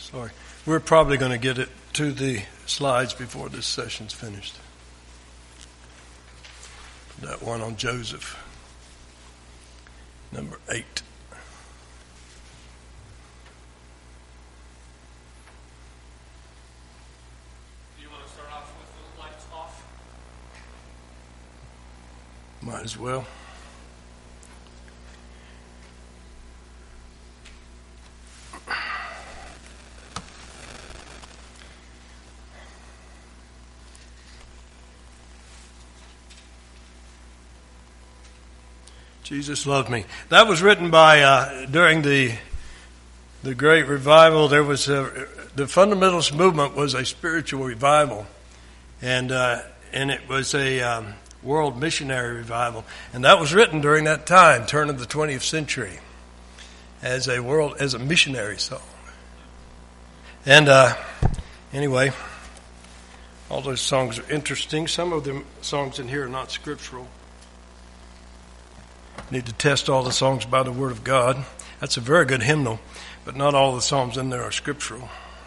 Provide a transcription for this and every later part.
Sorry. We're probably going to get it to the slides before this session's finished. That one on Joseph. Number 8. Do you want to start off with the lights off? Might as well. Jesus loved me. That was written by during the Great Revival. There was the fundamentalist movement was a spiritual revival, and it was a world missionary revival, and that was written during that time, turn of the 20th century, as a missionary song. And anyway, all those songs are interesting. Some of the songs in here are not scriptural. Need to test all the songs by the Word of God. That's a very good hymnal, but not all the psalms in there are scriptural.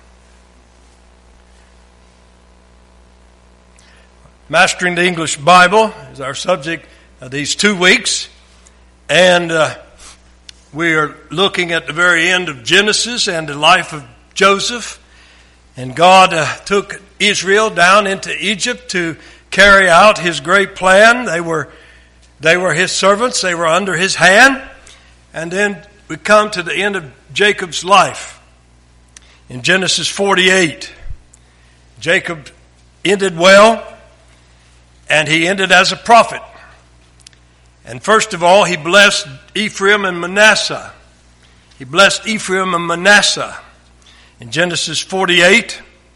Mastering the English Bible is our subject of these 2 weeks. And we are looking at the very end of Genesis and the life of Joseph. And God took Israel down into Egypt to carry out His great plan. They were His servants. They were under His hand. And then we come to the end of Jacob's life. In Genesis 48, Jacob ended well, and he ended as a prophet. And first of all, he blessed Ephraim and Manasseh. He blessed Ephraim and Manasseh. In Genesis 48,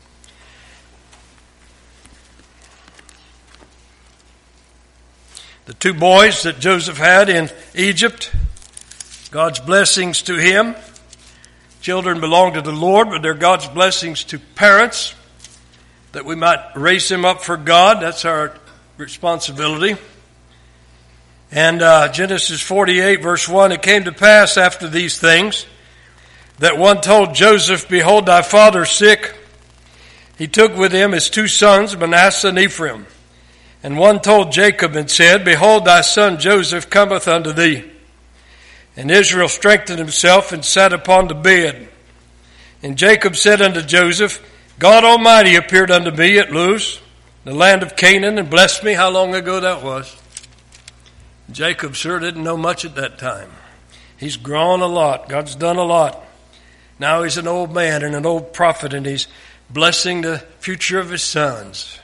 the 2 boys that Joseph had in Egypt, God's blessings to him. Children belong to the Lord, but they're God's blessings to parents, that we might raise them up for God. That's our responsibility. And Genesis 48, verse 1, it came to pass after these things that one told Joseph, behold, thy father is sick. He took with him his 2 sons, Manasseh and Ephraim. And one told Jacob and said, behold, thy son Joseph cometh unto thee. And Israel strengthened himself and sat upon the bed. And Jacob said unto Joseph, God Almighty appeared unto me at Luz, the land of Canaan, and blessed me. How long ago that was? Jacob sure didn't know much at that time. He's grown a lot. God's done a lot. Now he's an old man and an old prophet, and he's blessing the future of his sons.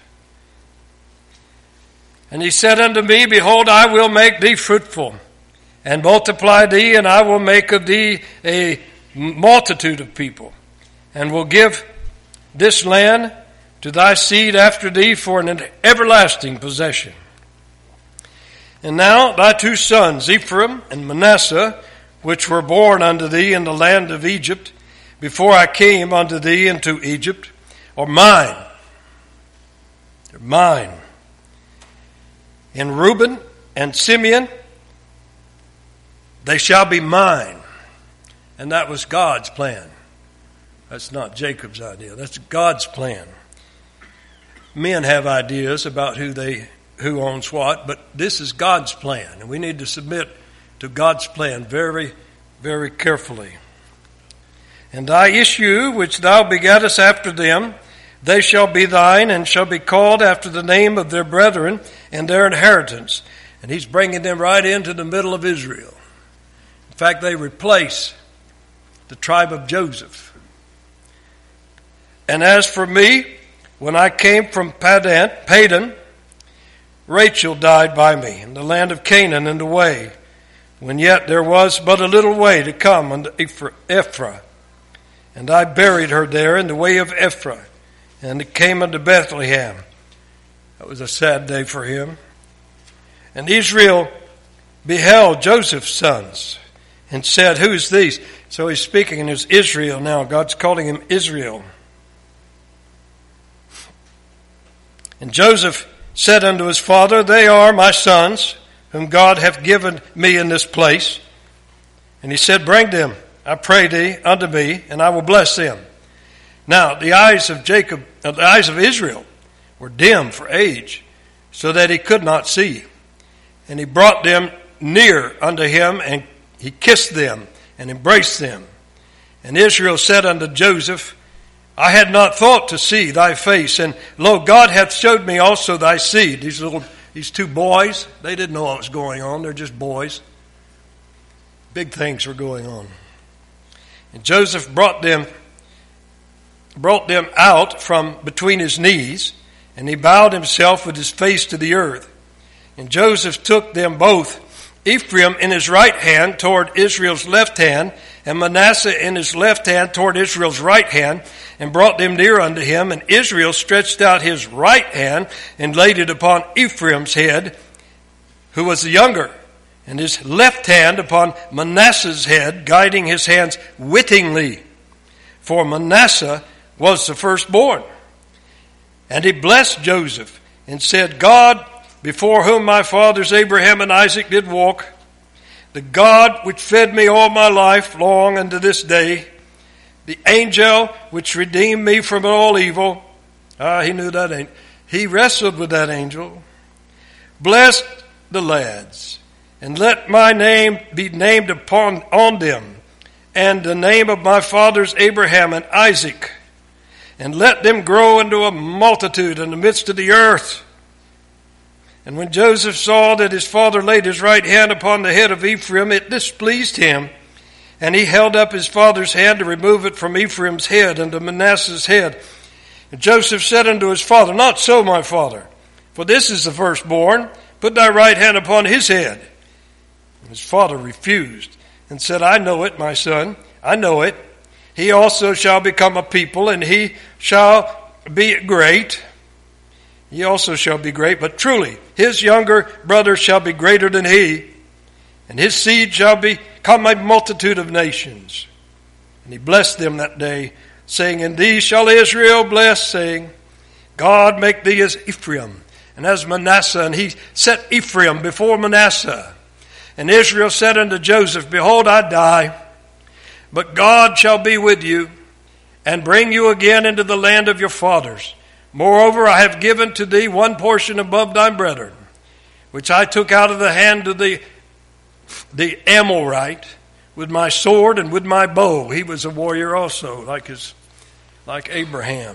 And he said unto me, behold, I will make thee fruitful, and multiply thee, and I will make of thee a multitude of people, and will give this land to thy seed after thee for an everlasting possession. And now thy 2 sons, Ephraim and Manasseh, which were born unto thee in the land of Egypt, before I came unto thee into Egypt, are mine. They're mine. And Reuben and Simeon, they shall be mine. And that was God's plan. That's not Jacob's idea. That's God's plan. Men have ideas about who owns what, but this is God's plan. And we need to submit to God's plan very, very carefully. And thy issue, which thou begettest after them, they shall be thine, and shall be called after the name of their brethren and their inheritance. And he's bringing them right into the middle of Israel. In fact, they replace the tribe of Joseph. And as for me, when I came from Padan, Rachel died by me in the land of Canaan in the way, when yet there was but a little way to come unto Ephraim. And I buried her there in the way of Ephraim, and it came unto Bethlehem. That was a sad day for him. And Israel beheld Joseph's sons, and said, who is these? So he's speaking, and it's Israel now. God's calling him Israel. And Joseph said unto his father, they are my sons, whom God hath given me in this place. And he said, bring them, I pray thee, unto me, and I will bless them. Now the eyes of Israel were dim for age, so that he could not see. And he brought them near unto him, and he kissed them and embraced them. And Israel said unto Joseph, I had not thought to see thy face, and lo, God hath showed me also thy seed. These two boys, they didn't know what was going on. They're just boys. Big things were going on. And Joseph brought them out from between his knees, and he bowed himself with his face to the earth. And Joseph took them both, Ephraim in his right hand toward Israel's left hand, and Manasseh in his left hand toward Israel's right hand, and brought them near unto him. And Israel stretched out his right hand and laid it upon Ephraim's head, who was the younger, and his left hand upon Manasseh's head, guiding his hands wittingly. For Manasseh was the firstborn. And he blessed Joseph, and said, God, before whom my fathers Abraham and Isaac did walk, the God which fed me all my life long unto this day, the angel which redeemed me from all evil. He knew that angel. He wrestled with that angel. Blessed the lads, and let my name be named on them, and the name of my fathers Abraham and Isaac, and let them grow into a multitude in the midst of the earth. And when Joseph saw that his father laid his right hand upon the head of Ephraim, it displeased him. And he held up his father's hand to remove it from Ephraim's head unto Manasseh's head. And Joseph said unto his father, Not so, my father, for this is the firstborn. Put thy right hand upon his head. And his father refused, and said, I know it, my son, I know it. He also shall become a people, and he shall be great. He also shall be great, but truly his younger brother shall be greater than he, and his seed shall become a multitude of nations. And he blessed them that day, saying, In thee shall Israel bless, saying, God make thee as Ephraim, and as Manasseh. And he set Ephraim before Manasseh. And Israel said unto Joseph, Behold, I die, but God shall be with you, and bring you again into the land of your fathers. Moreover, I have given to thee one portion above thy brethren, which I took out of the hand of the Amorite with my sword and with my bow. He was a warrior also, like Abraham.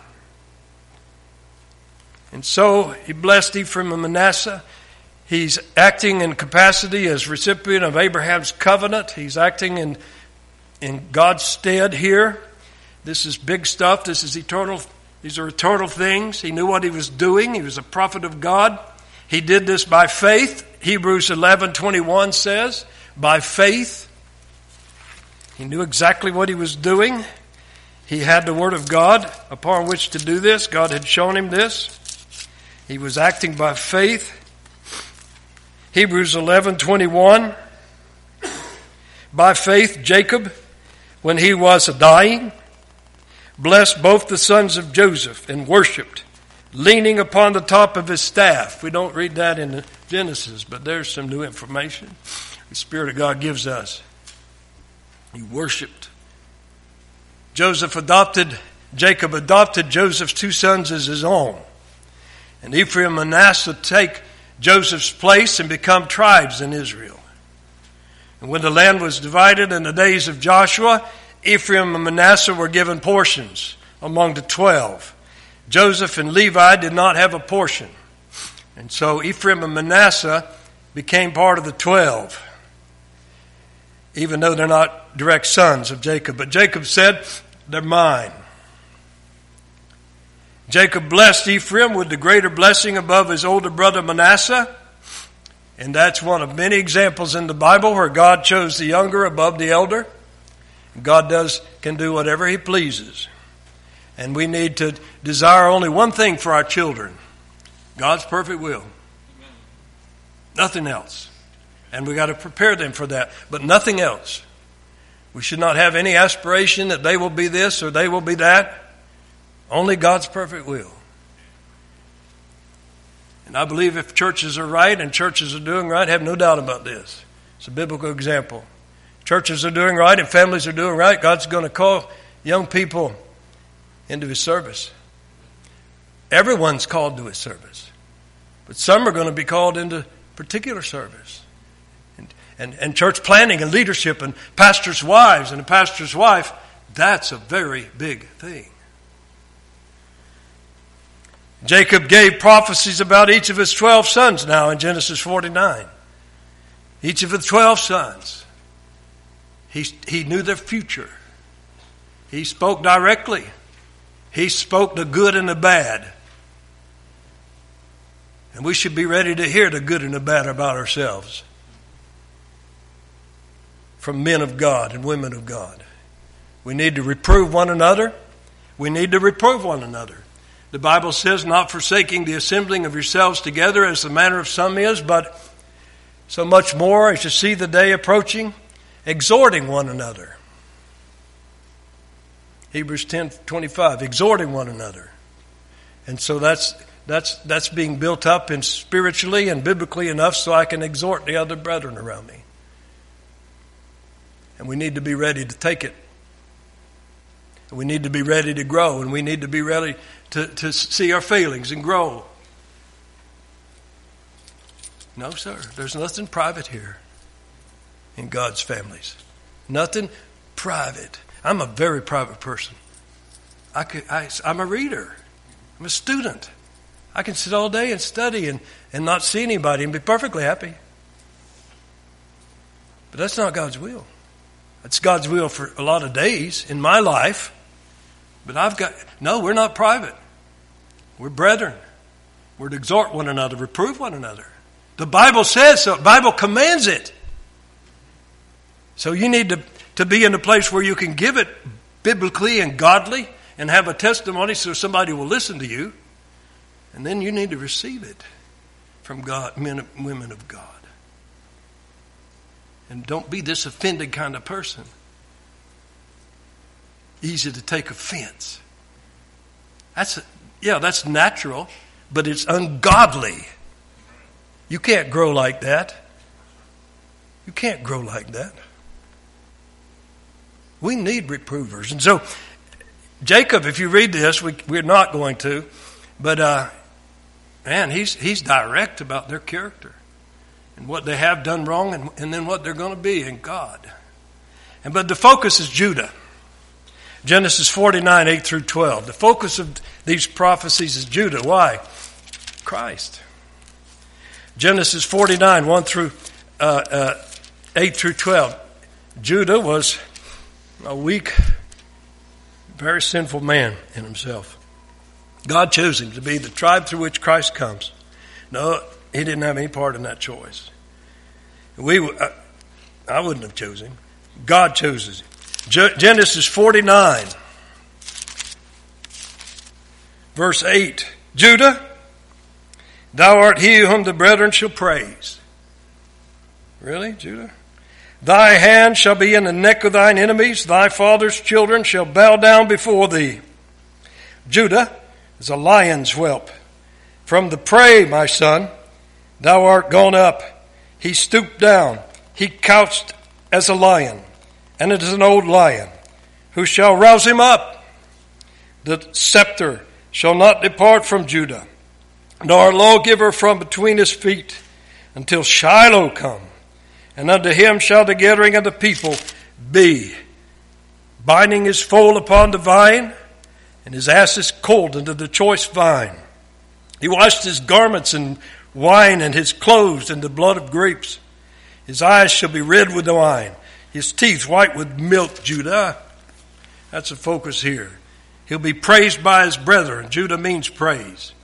And so he blessed Ephraim and Manasseh. He's acting in capacity as recipient of Abraham's covenant. He's acting in God's stead here. This is big stuff. This is eternal. These are eternal things. He knew what he was doing. He was a prophet of God. He did this by faith. Hebrews 11:21 says, by faith. He knew exactly what he was doing. He had the word of God upon which to do this. God had shown him this. He was acting by faith. Hebrews 11:21. By faith, Jacob, when he was dying, blessed both the sons of Joseph and worshipped, leaning upon the top of his staff. We don't read that in Genesis, but there's some new information the Spirit of God gives us. He worshipped. Jacob adopted Joseph's two sons as his own. And Ephraim and Manasseh take Joseph's place and become tribes in Israel. And when the land was divided in the days of Joshua, Ephraim and Manasseh were given portions among the 12. Joseph and Levi did not have a portion. And so Ephraim and Manasseh became part of the 12, even though they're not direct sons of Jacob. But Jacob said, they're mine. Jacob blessed Ephraim with the greater blessing above his older brother Manasseh. And that's one of many examples in the Bible where God chose the younger above the elder. God can do whatever he pleases. And we need to desire only one thing for our children: God's perfect will. Amen. Nothing else. And we got to prepare them for that, but nothing else. We should not have any aspiration that they will be this or they will be that. Only God's perfect will. And I believe if churches are right and churches are doing right, I have no doubt about this. It's a biblical example. Churches are doing right and families are doing right, God's going to call young people into his service. Everyone's called to his service. But some are going to be called into particular service. And church planning and leadership and pastors' wives and a pastor's wife, that's a very big thing. Jacob gave prophecies about each of his 12 sons now in Genesis 49. Each of the 12 sons. He knew their future. He spoke directly. He spoke the good and the bad. And we should be ready to hear the good and the bad about ourselves from men of God and women of God. We need to reprove one another. We need to reprove one another. The Bible says, not forsaking the assembling of yourselves together as the manner of some is, but so much more as you see the day approaching, exhorting one another. Hebrews 10:25, exhorting one another. And so that's being built up in spiritually and biblically enough so I can exhort the other brethren around me. And we need to be ready to take it. We need to be ready to grow, and we need to be ready to see our failings and grow. No, sir. There's nothing private here in God's families. Nothing private. I'm a very private person. I'm a reader. I'm a student. I can sit all day and study and not see anybody and be perfectly happy. But that's not God's will. That's God's will for a lot of days in my life. But we're not private. We're brethren. We're to exhort one another, reprove one another. The Bible says so. The Bible commands it. So you need to be in a place where you can give it biblically and godly and have a testimony so somebody will listen to you. And then you need to receive it from God, men and women of God. And don't be this offended kind of person. Easy to take offense. That's natural, but it's ungodly. You can't grow like that. You can't grow like that. We need reprovers. And so, Jacob, if you read this, we're not going to, but he's direct about their character and what they have done wrong and then what they're going to be in God. But the focus is Judah. Genesis 49, 8 through 12. The focus of these prophecies is Judah. Why? Christ. Genesis 49, 1 through 8 through 12. Judah was a weak, very sinful man in himself. God chose him to be the tribe through which Christ comes. No, he didn't have any part in that choice. I wouldn't have chosen him. God chose him. Genesis 49, verse 8. Judah, thou art he whom the brethren shall praise. Really, Judah? Thy hand shall be in the neck of thine enemies. Thy father's children shall bow down before thee. Judah is a lion's whelp. From the prey, my son, thou art gone up. He stooped down. He couched as a lion, and it is an old lion. Who shall rouse him up? The scepter shall not depart from Judah, nor a lawgiver from between his feet, until Shiloh come. And unto him shall the gathering of the people be, binding his foal upon the vine, and his asses colt into the choice vine. He washed his garments in wine, and his clothes in the blood of grapes. His eyes shall be red with wine, his teeth white with milk, Judah. That's the focus here. He'll be praised by his brethren. Judah means praise.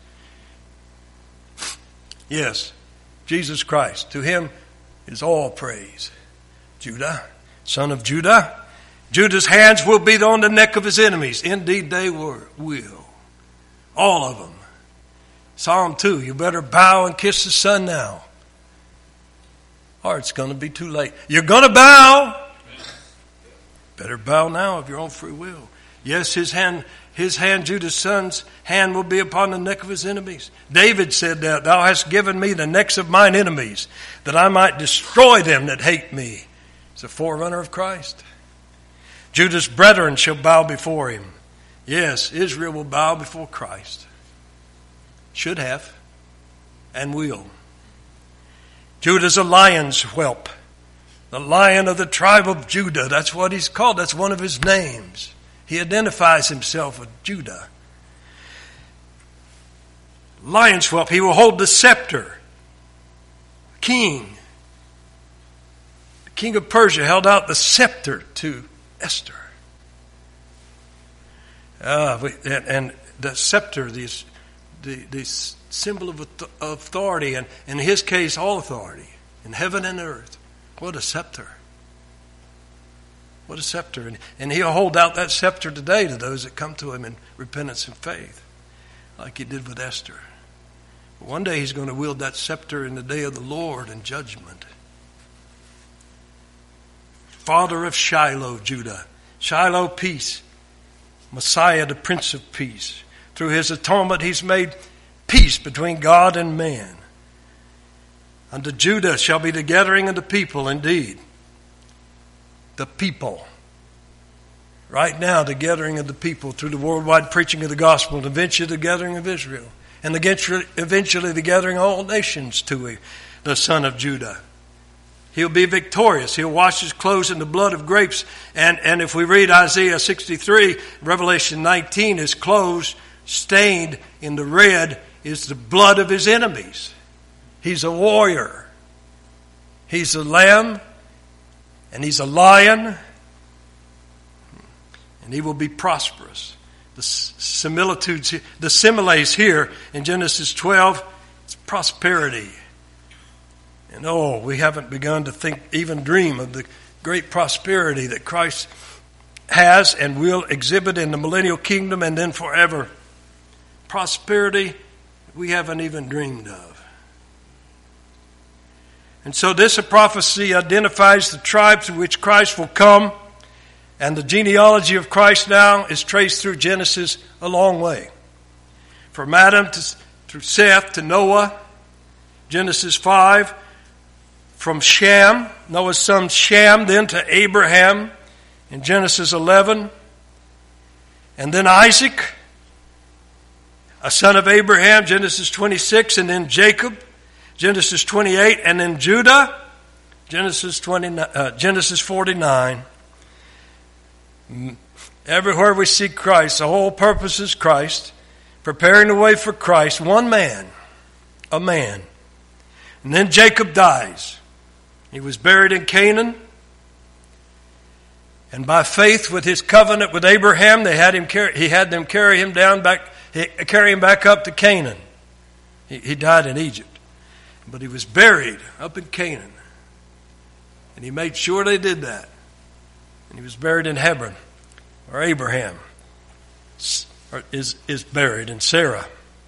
Yes, Jesus Christ. To him is all praise. Judah, son of Judah. Judah's hands will be on the neck of his enemies. Indeed, they will. All of them. Psalm 2, you better bow and kiss the Son now, or it's going to be too late. You're going to bow. Better bow now of your own free will. Yes, his hand, Judah's son's hand will be upon the neck of his enemies. David said that, thou hast given me the necks of mine enemies, that I might destroy them that hate me. It's a forerunner of Christ. Judah's brethren shall bow before him. Yes, Israel will bow before Christ. Should have and will. Judah's a lion's whelp. The Lion of the tribe of Judah. That's what he's called. That's one of his names. He identifies himself with Judah. Lion's whelp. He will hold the scepter. King. The king of Persia held out the scepter to Esther. And the scepter, the symbol of authority, and in his case, all authority in heaven and earth. What a scepter. What a scepter. And he'll hold out that scepter today to those that come to him in repentance and faith, like he did with Esther. But one day he's going to wield that scepter in the day of the Lord in judgment. Father of Shiloh, Judah. Shiloh, peace. Messiah, the Prince of Peace. Through his atonement, he's made peace between God and man. Unto Judah shall be the gathering of the people, indeed. The people. Right now, the gathering of the people through the worldwide preaching of the gospel, and eventually the gathering of Israel, and eventually the gathering of all nations to the Son of Judah. He'll be victorious. He'll wash his clothes in the blood of grapes. And if we read Isaiah 63, Revelation 19, his clothes stained in the red is the blood of his enemies. He's a warrior. He's a lamb. And he's a lion. And he will be prosperous. The similitudes, the similes here in Genesis 12, it's prosperity. And we haven't begun to think, even dream of the great prosperity that Christ has and will exhibit in the millennial kingdom and then forever. Prosperity we haven't even dreamed of. And so this prophecy identifies the tribe through which Christ will come, and the genealogy of Christ now is traced through Genesis a long way. From Adam through Seth to Noah, Genesis 5, from Shem, Noah's son Shem, then to Abraham in Genesis 11, and then Isaac, a son of Abraham, Genesis 26, and then Jacob, Genesis 28, and then Judah, Genesis 49. Everywhere we see Christ, the whole purpose is Christ, preparing the way for Christ, one man, a man. And then Jacob dies. He was buried in Canaan. And by faith with his covenant with Abraham, he had them carry him back up to Canaan. He died in Egypt. But he was buried up in Canaan. And he made sure they did that. And he was buried in Hebron, where Abraham is buried, and Sarah,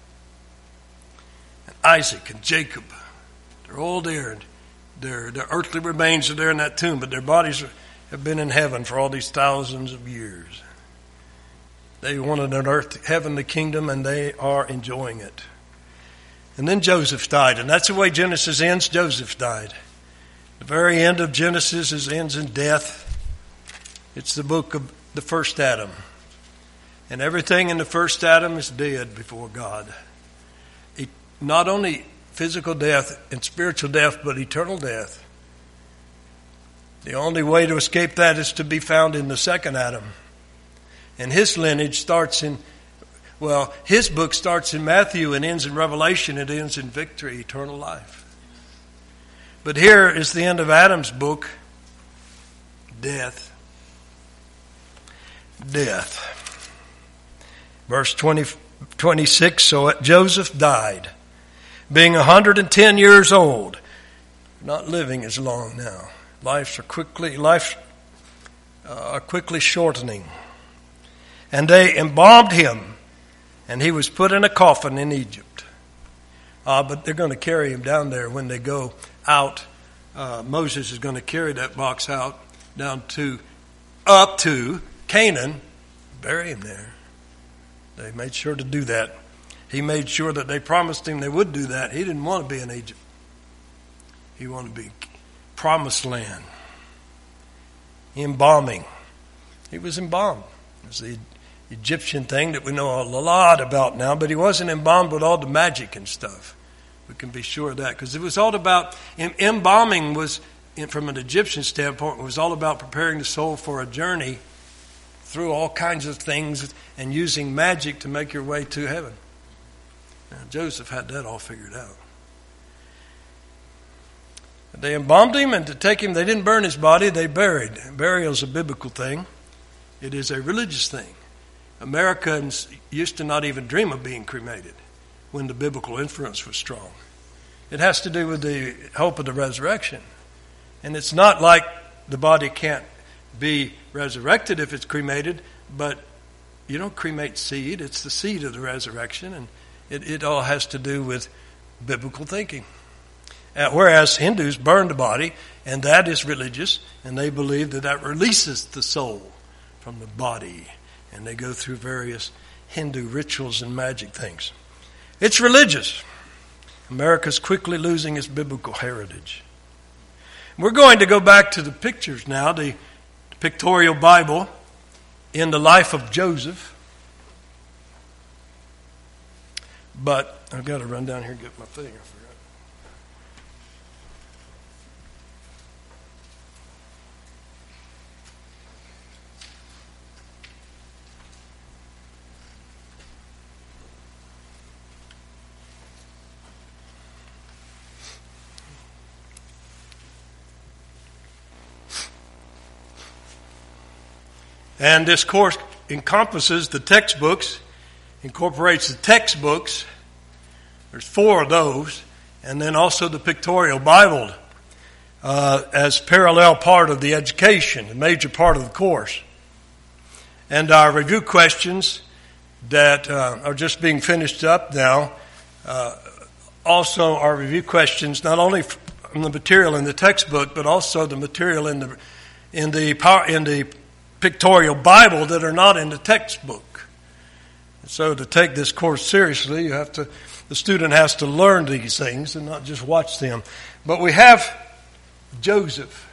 and Isaac, and Jacob. They're all there. Their earthly remains are there in that tomb, but their bodies have been in heaven for all these thousands of years. They wanted an heavenly kingdom, and they are enjoying it. And then Joseph died, and that's the way Genesis ends. Joseph died. The very end of Genesis ends in death. It's the book of the first Adam. And everything in the first Adam is dead before God. Not only physical death and spiritual death, but eternal death. The only way to escape that is to be found in the second Adam. And his lineage his book starts in Matthew and ends in Revelation. It ends in victory, eternal life. But here is the end of Adam's book, death. Death. Verse 26, so Joseph died, being 110 years old. Not living as long now. Lives are quickly shortening. And they embalmed him, and he was put in a coffin in Egypt. But they're going to carry him down there when they go out. Moses is going to carry that box out up to Canaan, bury him there. They made sure to do that. He made sure that they promised him they would do that. He didn't want to be in Egypt. He wanted to be promised land. Embalming. He was embalmed. As the Egyptian thing that we know a lot about now, but he wasn't embalmed with all the magic and stuff. We can be sure of that, because it was all about, embalming was, from an Egyptian standpoint, was all about preparing the soul for a journey through all kinds of things and using magic to make your way to heaven. Now, Joseph had that all figured out. They embalmed him, and to take him, they didn't burn his body, they buried. Burial is a biblical thing. It is a religious thing. Americans used to not even dream of being cremated when the biblical influence was strong. It has to do with the hope of the resurrection. And it's not like the body can't be resurrected if it's cremated, but you don't cremate seed. It's the seed of the resurrection, and it all has to do with biblical thinking. Whereas Hindus burn the body, and that is religious, and they believe that that releases the soul from the body, and they go through various Hindu rituals and magic things. It's religious. America's quickly losing its biblical heritage. We're going to go back to the pictures now, the pictorial Bible in the life of Joseph. But I've got to run down here and get my thing. I forgot. And this course encompasses the textbooks, incorporates the textbooks. There's 4 of those. And then also the pictorial Bible as parallel part of the education, a major part of the course. And our review questions that are just being finished up now, also our review questions, not only from the material in the textbook, but also the material in the pictorial Bible that are not in the textbook. So to take this course seriously, the student has to learn these things and not just watch them. But we have Joseph.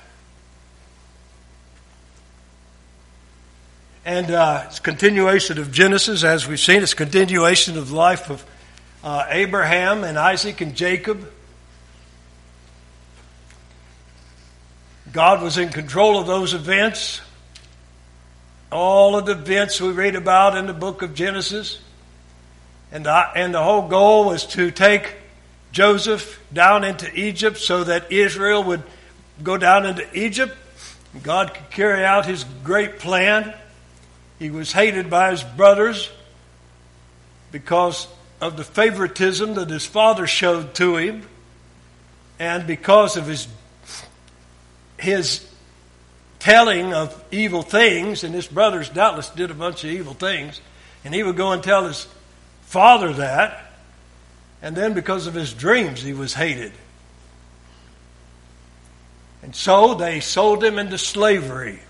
And it's a continuation of Genesis, as we've seen. It's a continuation of the life of Abraham and Isaac and Jacob. God was in control of those events. All of the events we read about in the book of Genesis. And the whole goal was to take Joseph down into Egypt so that Israel would go down into Egypt. God could carry out his great plan. He was hated by his brothers because of the favoritism that his father showed to him, and because of his telling of evil things, and his brothers doubtless did a bunch of evil things, and he would go and tell his father that, and then because of his dreams he was hated. And so they sold him into slavery.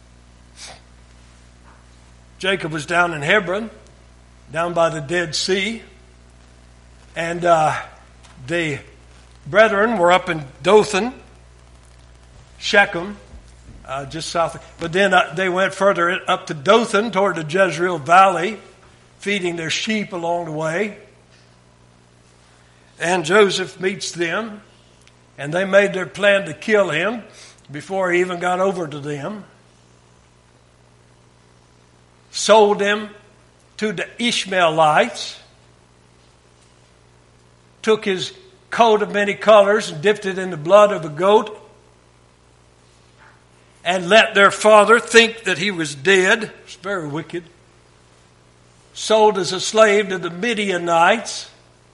Jacob was down in Hebron, down by the Dead Sea, and the brethren were up in Dothan, Shechem, just south. But then they went further up to Dothan toward the Jezreel Valley, feeding their sheep along the way. And Joseph meets them, and they made their plan to kill him before he even got over to them. Sold him to the Ishmaelites, took his coat of many colors and dipped it in the blood of a goat, and let their father think that he was dead. It's very wicked. Sold as a slave to the Midianites.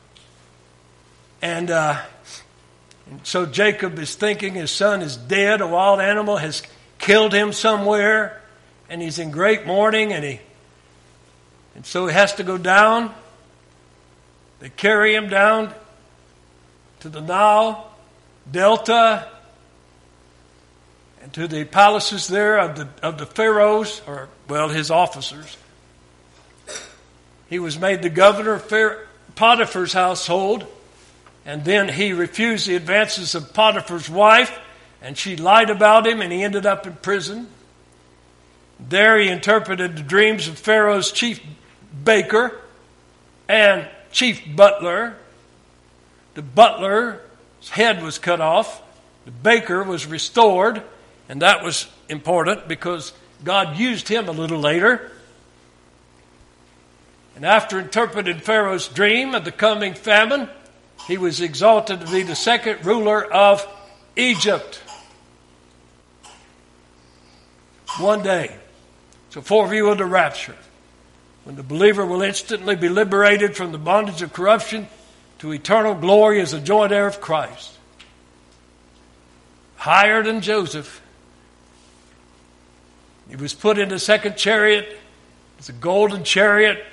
And so Jacob is thinking his son is dead. A wild animal has killed him somewhere. And he's in great mourning. And so he has to go down. They carry him down to the Nile Delta, and to the palaces there of the pharaohs, or his officers. He was made the governor of Potiphar's household, and then he refused the advances of Potiphar's wife, and she lied about him, and he ended up in prison. There he interpreted the dreams of Pharaoh's chief baker and chief butler. The butler's head was cut off. The baker was restored. And that was important because God used him a little later. And after interpreting Pharaoh's dream of the coming famine, he was exalted to be the second ruler of Egypt. One day. It's a foreview of the rapture, when the believer will instantly be liberated from the bondage of corruption to eternal glory as a joint heir of Christ. Higher than Joseph. He was put in the second chariot. It's a golden chariot.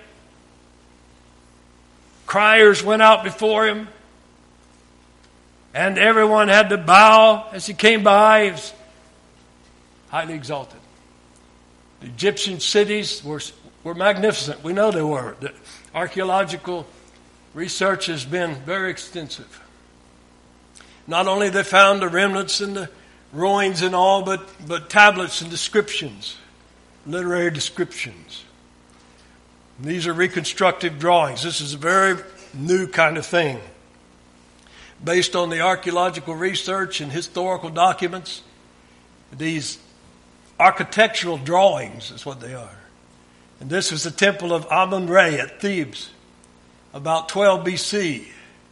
Criers went out before him. And everyone had to bow as he came by. He was highly exalted. The Egyptian cities were magnificent. We know they were. The archaeological research has been very extensive. Not only they found the remnants and the ruins and all, but tablets and descriptions, literary descriptions. And these are reconstructive drawings. This is a very new kind of thing. Based on the archaeological research and historical documents, these architectural drawings is what they are. And this was the temple of Amun-Re at Thebes, about 12 BC.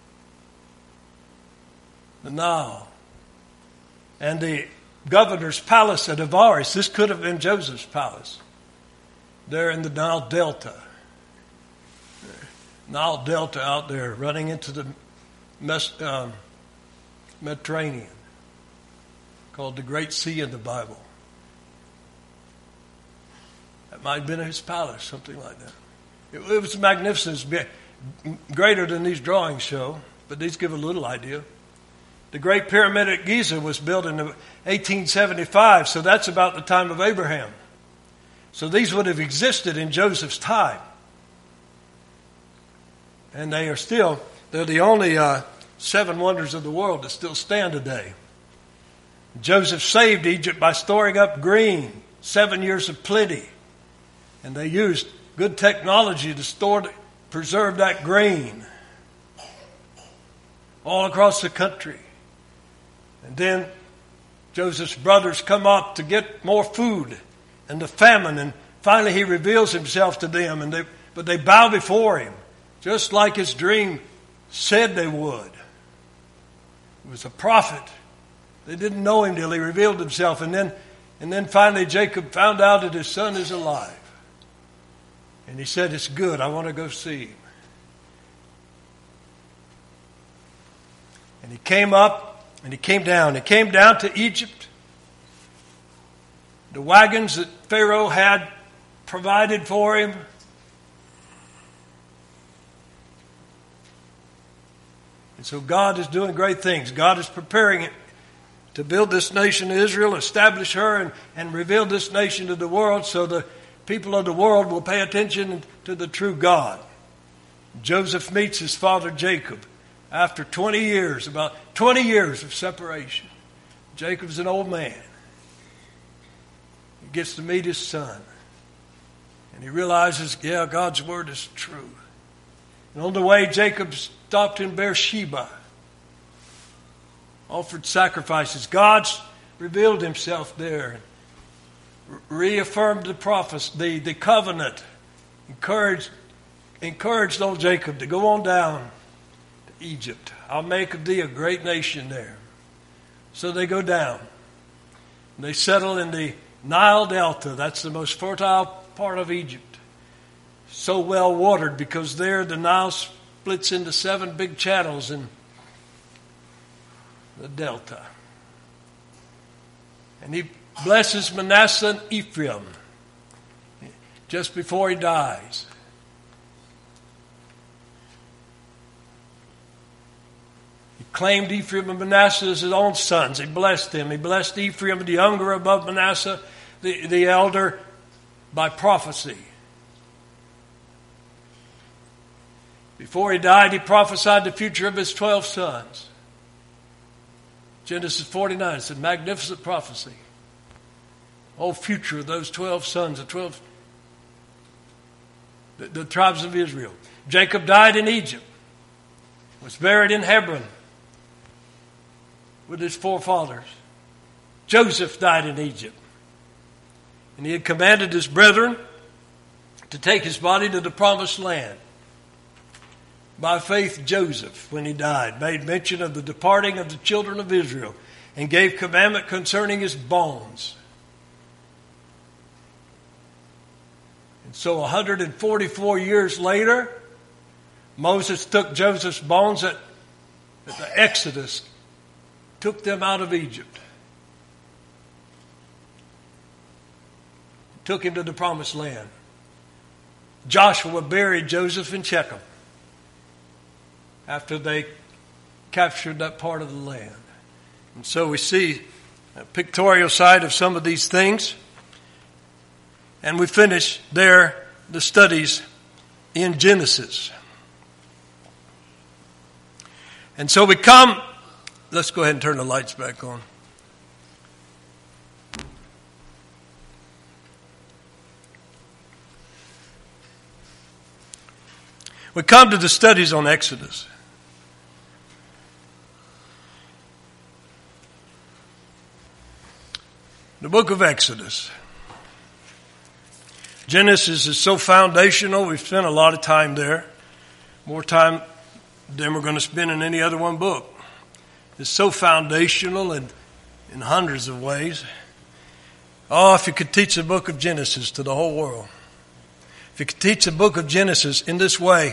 The Nile. And the governor's palace at Avaris. This could have been Joseph's palace. There in the Nile Delta. Nile Delta out there running into the Mediterranean. Called the Great Sea in the Bible. That might have been his palace, something like that. It was magnificent, greater than these drawings show, but these give a little idea. The Great Pyramid at Giza was built in 1875, so that's about the time of Abraham. So these would have existed in Joseph's time. And they're the only 7 wonders of the world that still stand today. Joseph saved Egypt by storing up grain, 7 years of plenty. And they used good technology to preserve that grain all across the country. And then Joseph's brothers come up to get more food and the famine. And finally he reveals himself to them. But they bow before him, just like his dream said they would. He was a prophet. They didn't know him till he revealed himself. And then finally Jacob found out that his son is alive. And he said, it's good. I want to go see him. And he came up and he came down. He came down to Egypt. The wagons that Pharaoh had provided for him. And so God is doing great things. God is preparing it to build this nation of Israel, establish her, and reveal this nation to the world so the people of the world will pay attention to the true God. Joseph meets his father Jacob after 20 years, about 20 years of separation. Jacob's an old man. He gets to meet his son. And he realizes, God's word is true. And on the way, Jacob stopped in Beersheba, offered sacrifices. God's revealed himself there, reaffirmed the prophecy, the covenant, encouraged old Jacob to go on down to Egypt. I'll make of thee a great nation there. So they go down. They settle in the Nile Delta. That's the most fertile part of Egypt. So well watered because there the Nile splits into 7 big channels in the Delta. And he blesses Manasseh and Ephraim just before he dies. He claimed Ephraim and Manasseh as his own sons. He blessed them. He blessed Ephraim, the younger above Manasseh, the elder, by prophecy. Before he died, he prophesied the future of his 12 sons. Genesis 49, it's a magnificent prophecy. whole future of those 12 sons, the tribes of Israel. Jacob died in Egypt, was buried in Hebron with his forefathers. Joseph died in Egypt, and he had commanded his brethren to take his body to the promised land. By faith, Joseph, when he died, made mention of the departing of the children of Israel and gave commandment concerning his bones. And so 144 years later, Moses took Joseph's bones at the Exodus, took them out of Egypt, took him to the promised land. Joshua buried Joseph in Shechem after they captured that part of the land. And so we see a pictorial side of some of these things. And we finish there the studies in Genesis. And so we come, let's go ahead and turn the lights back on. We come to the studies on Exodus. The book of Exodus. Genesis is so foundational. We've spent a lot of time there. More time than we're going to spend in any other one book. It's so foundational in hundreds of ways. Oh, if you could teach the book of Genesis to the whole world. If you could teach the book of Genesis in this way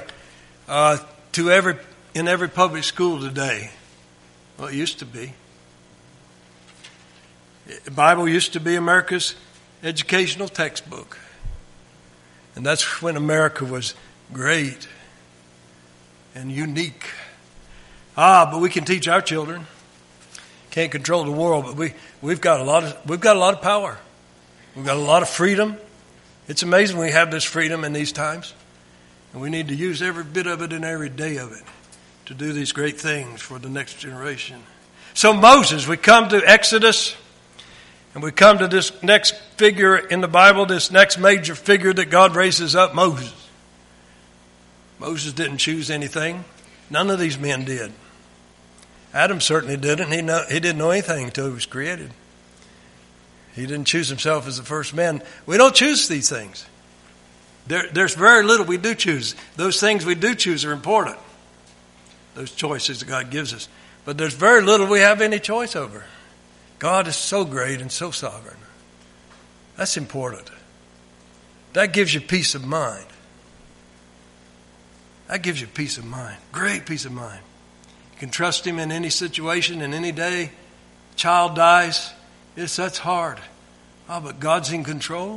in every public school today. Well, it used to be. The Bible used to be America's educational textbook. And that's when America was great and unique. But we can teach our children. Can't control the world, but we've got a lot of power. We've got a lot of freedom. It's amazing we have this freedom in these times. And we need to use every bit of it and every day of it to do these great things for the next generation. So Moses, we come to Exodus. And we come to this next figure in the Bible, this next major figure that God raises up, Moses. Moses didn't choose anything. None of these men did. Adam certainly didn't. He didn't know anything until he was created. He didn't choose himself as the first man. We don't choose these things. There's very little we do choose. Those things we do choose are important. Those choices that God gives us. But there's very little we have any choice over. God is so great and so sovereign. That's important. That gives you peace of mind. That gives you peace of mind. Great peace of mind. You can trust Him in any situation, in any day. Child dies. Yes, that's hard. But God's in control.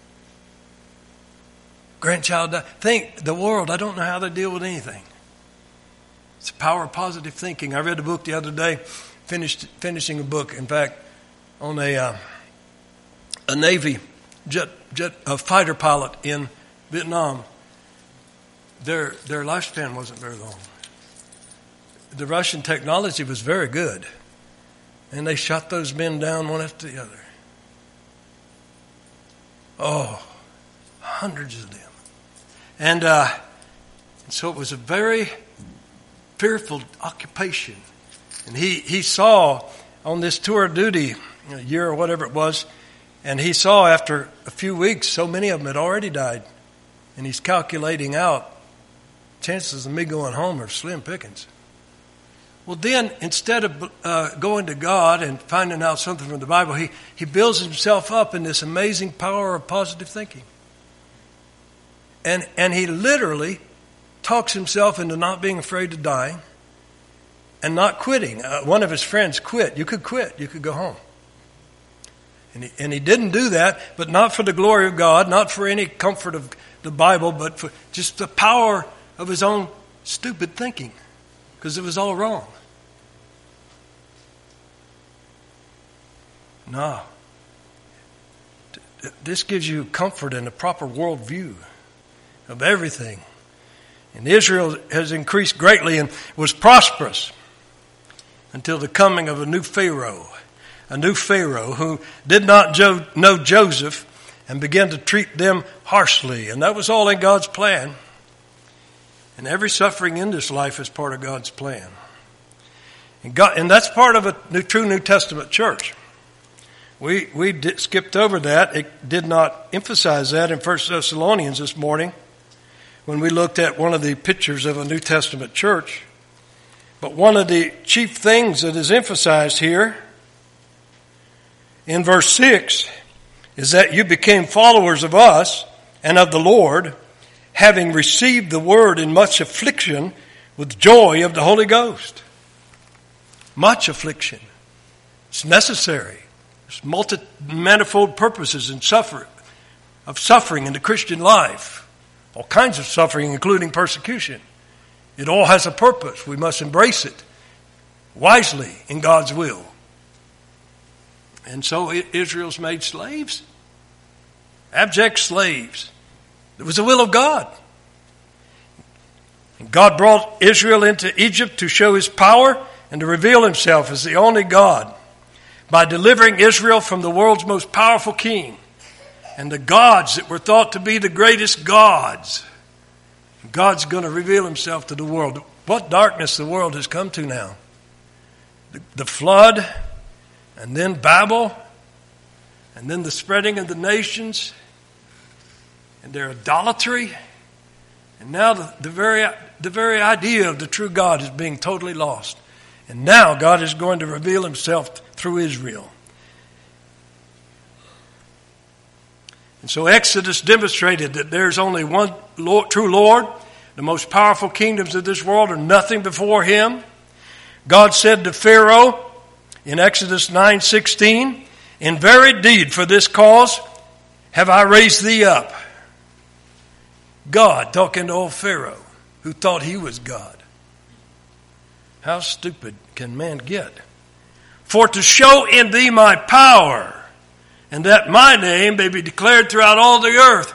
Grandchild dies. Think, the world, I don't know how they deal with anything. It's the power of positive thinking. I read a book the other day. Finishing a book, in fact, on a Navy a fighter pilot in Vietnam. Their lifespan wasn't very long. The Russian technology was very good, and they shot those men down one after the other. Hundreds of them, and so it was a very fearful occupation. And he saw on this tour of duty, a year or whatever it was, and he saw after a few weeks, so many of them had already died. And he's calculating out, chances of me going home are slim pickings. Well, then, instead of going to God and finding out something from the Bible, he builds himself up in this amazing power of positive thinking. And he literally talks himself into not being afraid to die. And not quitting. One of his friends quit. You could quit. You could go home. And he didn't do that, but not for the glory of God, not for any comfort of the Bible, but for just the power of his own stupid thinking, because it was all wrong. No. This gives you comfort and a proper worldview of everything. And Israel has increased greatly and was prosperous until the coming of a new Pharaoh, a new Pharaoh who did not know Joseph and began to treat them harshly. And that was all in God's plan. And every suffering in this life is part of God's plan. And that's part of a true New Testament church. We skipped over that. It did not emphasize that in 1 Thessalonians this morning when we looked at one of the pictures of a New Testament church. But one of the chief things that is emphasized here in verse 6 is that you became followers of us and of the Lord, having received the word in much affliction with joy of the Holy Ghost. Much affliction. It's necessary. There's manifold purposes in suffering in the Christian life. All kinds of suffering, including persecution. It all has a purpose. We must embrace it wisely in God's will. And so Israel's made slaves. Abject slaves. It was the will of God. And God brought Israel into Egypt to show his power and to reveal himself as the only God by delivering Israel from the world's most powerful king and the gods that were thought to be the greatest gods. God's going to reveal himself to the world. What darkness the world has come to now. The flood, and then Babel, and then the spreading of the nations, and their idolatry, and now the very idea of the true God is being totally lost. And now God is going to reveal himself through Israel. And so Exodus demonstrated that there's only one true Lord. The most powerful kingdoms of this world are nothing before him. God said to Pharaoh in Exodus 9:16, "In very deed for this cause have I raised thee up." God talking to old Pharaoh, who thought he was God. How stupid can man get? "For to show in thee my power, and that my name may be declared throughout all the earth."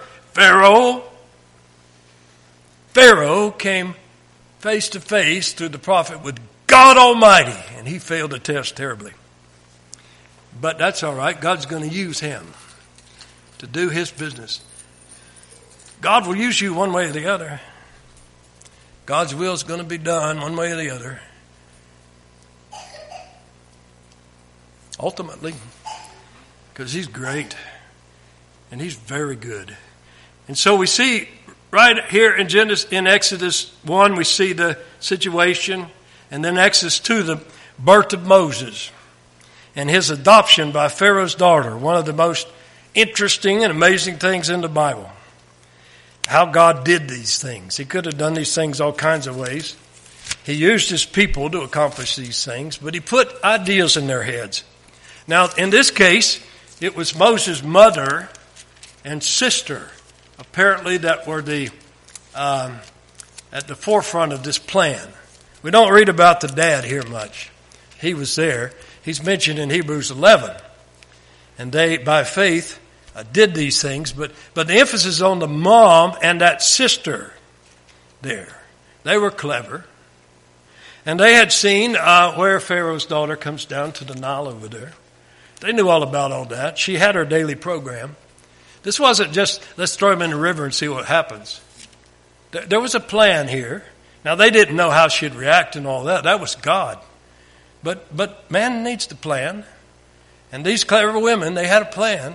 Pharaoh came face to face through the prophet with God Almighty, and he failed the test terribly. But that's all right. God's going to use him to do his business. God will use you one way or the other. God's will is going to be done one way or the other. Ultimately, because he's great and he's very good. And so we see right here in Exodus 1, we see the situation, and then Exodus 2, the birth of Moses and his adoption by Pharaoh's daughter, one of the most interesting and amazing things in the Bible. How God did these things. He could have done these things all kinds of ways. He used his people to accomplish these things, but he put ideas in their heads. Now, in this case, it was Moses' mother and sister, apparently, that were at the forefront of this plan. We don't read about the dad here much. He was there. He's mentioned in Hebrews 11. And they, by faith, did these things. But the emphasis is on the mom and that sister there. They were clever. And they had seen where Pharaoh's daughter comes down to the Nile over there. They knew all about all that. She had her daily program. This wasn't just, let's throw him in the river and see what happens. There was a plan here. Now, they didn't know how she'd react and all that. That was God. But man needs to plan. And these clever women, they had a plan.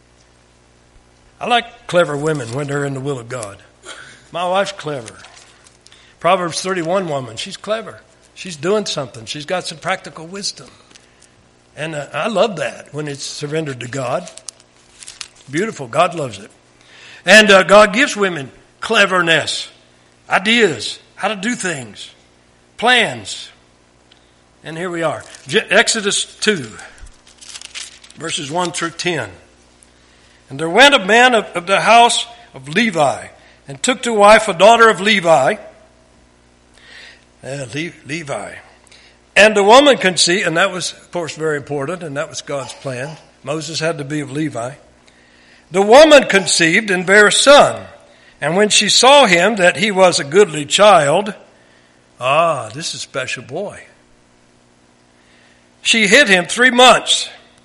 I like clever women when they're in the will of God. My wife's clever. Proverbs 31 woman, she's clever. She's doing something. She's got some practical wisdom. And I love that when it's surrendered to God. Beautiful. God loves it. And God gives women cleverness, ideas, how to do things, plans. And here we are. Exodus 2, verses 1 through 10. "And there went a man of the house of Levi, and took to wife a daughter of Levi. Levi. And the woman conceived," and that was, of course, very important, and that was God's plan. Moses had to be of Levi. "The woman conceived and bare a son. And when she saw him, that he was a goodly child," this is a special boy, "she hid him 3 months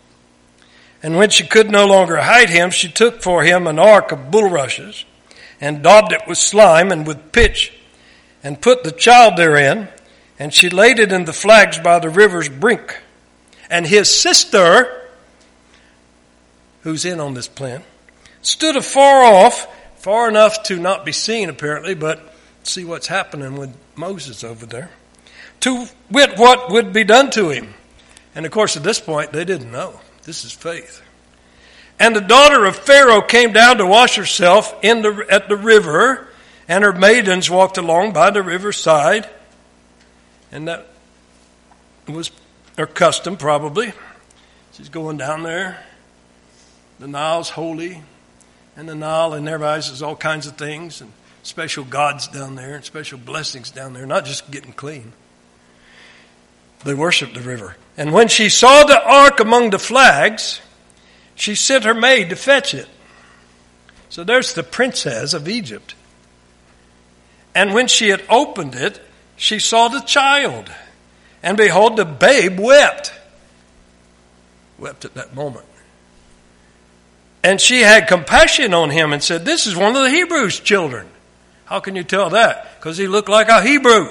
And when she could no longer hide him, she took for him an ark of bulrushes, and daubed it with slime and with pitch, and put the child therein, and she laid it in the flags by the river's brink. And his sister, who's in on this plan, stood afar off, far enough to not be seen apparently, but see what's happening with Moses over there, to wit what would be done to him. And of course at this point they didn't know. This is faith. And the daughter of Pharaoh came down to wash herself at the river, and her maidens walked along by the riverside. And that was her custom probably. She's going down there. The Nile's holy. And the Nile in their eyes is all kinds of things, and special gods down there, and special blessings down there, not just getting clean. They worshiped the river. And when she saw the ark among the flags, she sent her maid to fetch it. So there's the princess of Egypt. And when she had opened it, she saw the child. And behold, the babe wept. Wept at that moment. And she had compassion on him and said, "This is one of the Hebrews' children." How can you tell that? Because he looked like a Hebrew.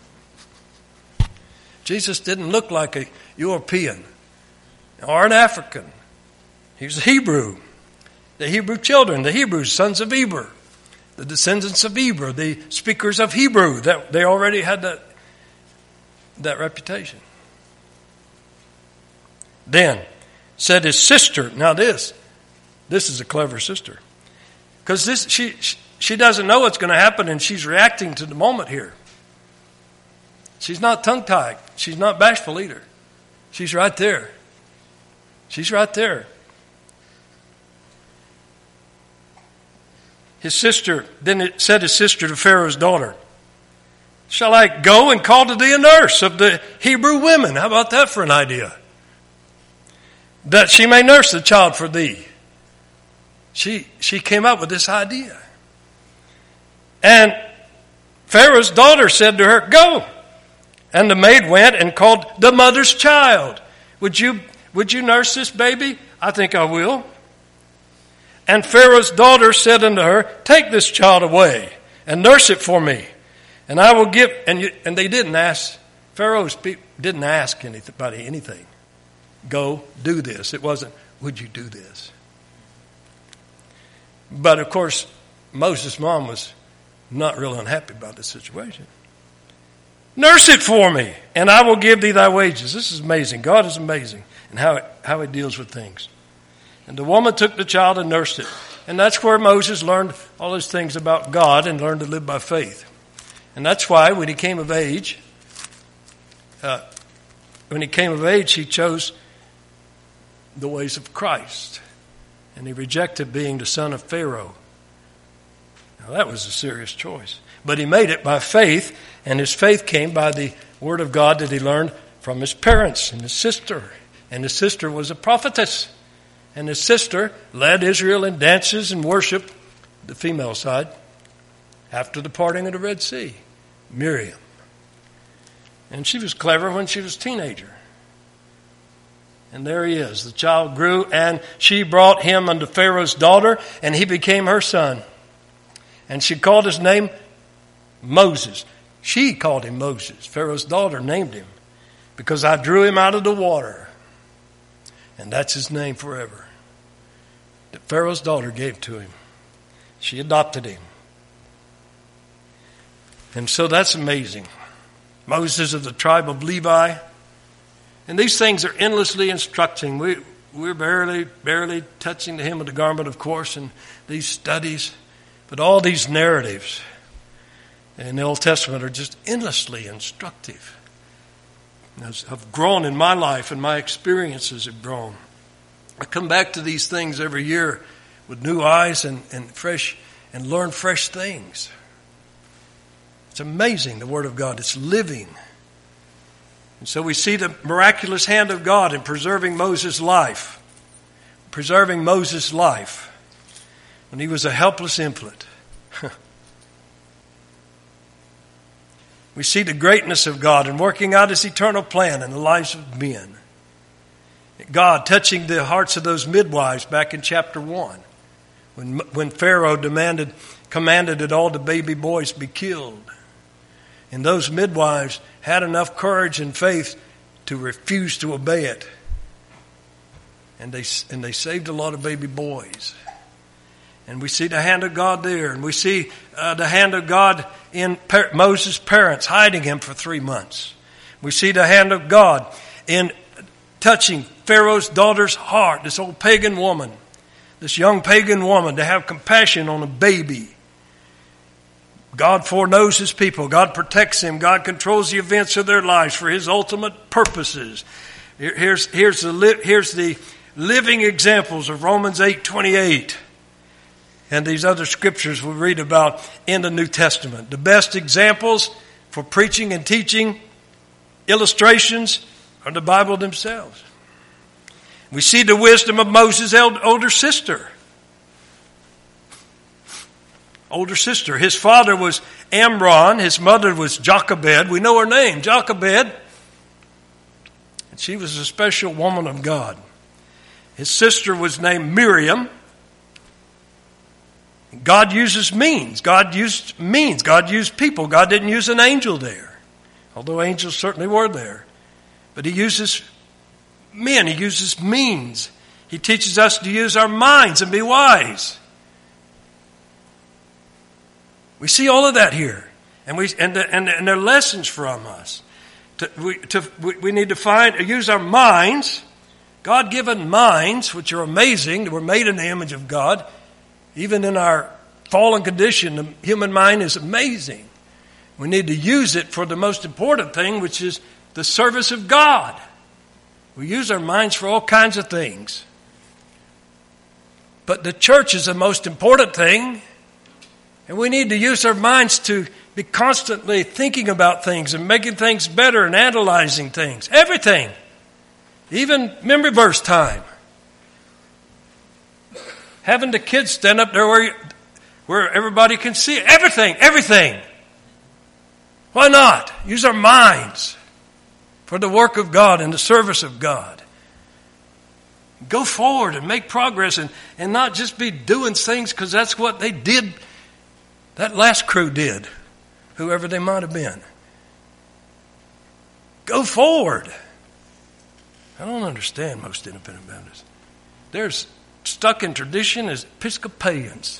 Jesus didn't look like a European or an African. He was a Hebrew. The Hebrew children, the Hebrews, sons of Eber, the descendants of Eber, the speakers of Hebrew. That they already had that reputation. Then said his sister. Now this is a clever sister, because she doesn't know what's going to happen, and she's reacting to the moment here. She's not tongue-tied. She's not bashful either. She's right there. She's right there. Then it said his sister to Pharaoh's daughter, "Shall I go and call to thee a nurse of the Hebrew women?" How about that for an idea? "That she may nurse the child for thee." She came up with this idea. And Pharaoh's daughter said to her, "Go." And the maid went and called the mother's child. Would you nurse this baby?" "I think I will." And Pharaoh's daughter said unto her, "Take this child away and nurse it for me. And I will give," and they didn't ask, Pharaoh's people didn't ask anybody anything. Go, do this. It wasn't, would you do this? But of course, Moses' mom was not real unhappy about the situation. "Nurse it for me, and I will give thee thy wages." This is amazing. God is amazing in how he deals with things. And the woman took the child and nursed it. And that's where Moses learned all those things about God and learned to live by faith. And that's why when he came of age, he chose the ways of Christ. And he rejected being the son of Pharaoh. Now that was a serious choice. But he made it by faith, and his faith came by the word of God that he learned from his parents and his sister. And his sister was a prophetess. And his sister led Israel in dances and worship, the female side, after the parting of the Red Sea, Miriam. And she was clever when she was a teenager. And there he is. The child grew, and she brought him unto Pharaoh's daughter, and he became her son. And she called his name Moses. She called him Moses. Pharaoh's daughter named him, because I drew him out of the water. And that's his name forever. That Pharaoh's daughter gave to him. She adopted him. And so that's amazing. Moses of the tribe of Levi. And these things are endlessly instructing. We're barely touching the hem of the garment, of course, in these studies. But all these narratives in the Old Testament are just endlessly instructive. Have grown in my life, and my experiences have grown. I come back to these things every year with new eyes and fresh, and learn fresh things. It's amazing, the Word of God. It's living. And so we see the miraculous hand of God in preserving Moses' life. Preserving Moses' life when he was a helpless infant. We see the greatness of God in working out his eternal plan in the lives of men. God touching the hearts of those midwives back in chapter 1 when Pharaoh commanded that all the baby boys be killed. And those midwives had enough courage and faith to refuse to obey it. And they saved a lot of baby boys. And we see the hand of God there. And we see the hand of God in Moses' parents hiding him for 3 months. We see the hand of God in touching Pharaoh's daughter's heart, this old pagan woman, this young pagan woman, to have compassion on a baby. God foreknows his people. God protects them. God controls the events of their lives for his ultimate purposes. Here's the living examples of Romans 8:28 and these other scriptures we read about in the New Testament. The best examples for preaching and teaching, illustrations, are the Bible themselves. We see the wisdom of Moses' older sister. His father was Amram. His mother was Jochebed. We know her name, Jochebed. And she was a special woman of God. His sister was named Miriam. God uses means. God used means. God used people. God didn't use an angel there, although angels certainly were there. But he uses men. He uses means. He teaches us to use our minds and be wise. We see all of that here, and they're lessons from us. We need to use our minds, God-given minds, which are amazing. We're made in the image of God. Even in our fallen condition, the human mind is amazing. We need to use it for the most important thing, which is the service of God. We use our minds for all kinds of things. But the church is the most important thing. And we need to use our minds to be constantly thinking about things and making things better and analyzing things. Everything. Even memory verse time. Having the kids stand up there where everybody can see it. Everything. Why not? Use our minds for the work of God and the service of God. Go forward and make progress and not just be doing things because that's what they did. That last crew did, whoever they might have been. Go forward. I don't understand most independent Baptists. They're stuck in tradition as Episcopalians.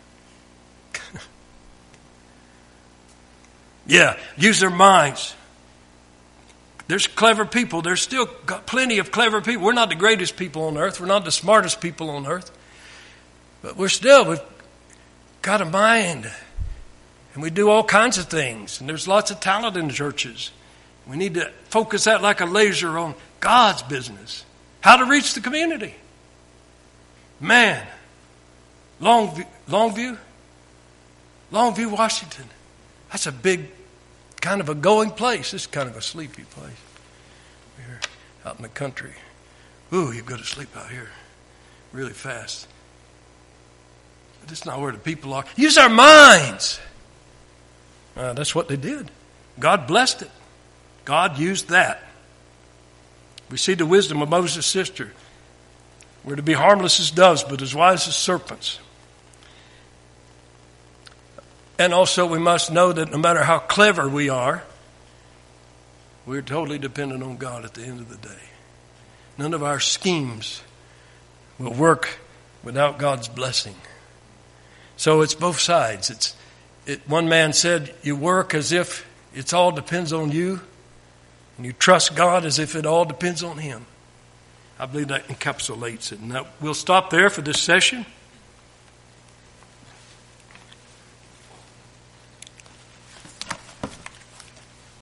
Yeah, use their minds. There's clever people. There's still plenty of clever people. We're not the greatest people on earth. We're not the smartest people on earth. But we've got a mind. And we do all kinds of things. And there's lots of talent in the churches. We need to focus that like a laser on God's business. How to reach the community. Man, Longview, Washington. That's a big, kind of a going place. This is kind of a sleepy place. We're out in the country. Ooh, you go to sleep out here really fast. But that's not where the people are. Use our minds. That's what they did. God blessed it. God used that. We see the wisdom of Moses' sister. We're to be harmless as doves, but as wise as serpents. And also we must know that no matter how clever we are, we're totally dependent on God at the end of the day. None of our schemes will work without God's blessing. So it's both sides. One man said, you work as if it all depends on you, and you trust God as if it all depends on Him. I believe that encapsulates it. And we'll stop there for this session.